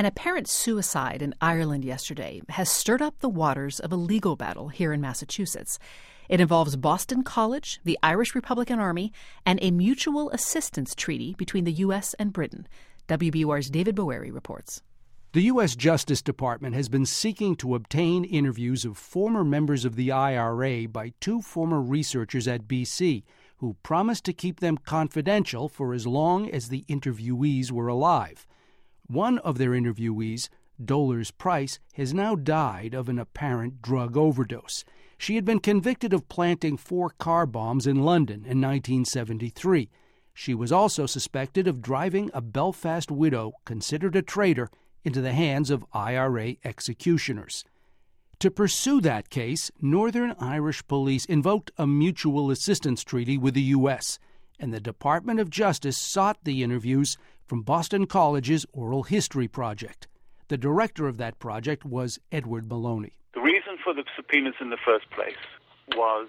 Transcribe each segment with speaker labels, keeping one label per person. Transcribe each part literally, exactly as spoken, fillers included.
Speaker 1: An apparent suicide in Ireland yesterday has stirred up the waters of a legal battle here in Massachusetts. It involves Boston College, the Irish Republican Army, and a mutual assistance treaty between the U S and Britain. W B U R's David Boeri reports.
Speaker 2: The U S Justice Department has been seeking to obtain interviews of former members of the I R A by two former researchers at B C who promised to keep them confidential for as long as the interviewees were alive. One of their interviewees, Dolores Price, has now died of an apparent drug overdose. She had been convicted of planting four car bombs in London in nineteen seventy-three. She was also suspected of driving a Belfast widow, considered a traitor, into the hands of I R A executioners. To pursue that case, Northern Irish police invoked a mutual assistance treaty with the U S, and the Department of Justice sought the interviews from Boston College's Oral History Project. The director of that project was Edward Maloney.
Speaker 3: The reason for the subpoenas in the first place was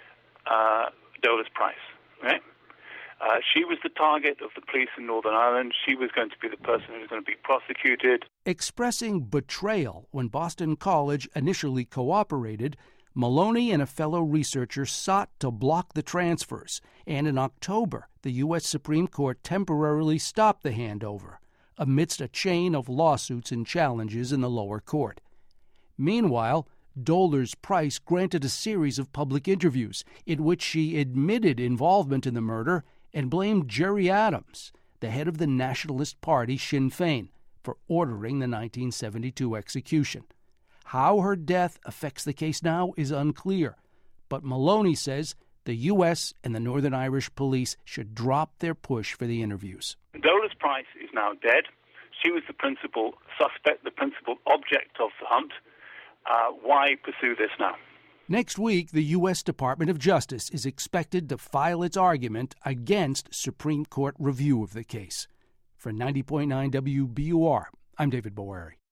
Speaker 3: uh, Dolores Price, right? Uh, she was the target of the police in Northern Ireland. She was going to be the person who was going to be prosecuted.
Speaker 2: Expressing betrayal when Boston College initially cooperated, Maloney and a fellow researcher sought to block the transfers, and in October, the U S Supreme Court temporarily stopped the handover, amidst a chain of lawsuits and challenges in the lower court. Meanwhile, Dolores Price granted a series of public interviews in which she admitted involvement in the murder and blamed Gerry Adams, the head of the nationalist party Sinn Féin, for ordering the nineteen seventy-two execution. How her death affects the case now is unclear, but Maloney says the U S and the Northern Irish police should drop their push for the interviews.
Speaker 3: Dolores Price is now dead. She was the principal suspect, the principal object of the hunt. Uh, why pursue this now?
Speaker 2: Next week, the U S Department of Justice is expected to file its argument against Supreme Court review of the case. For ninety point nine W B U R, I'm David Boeri.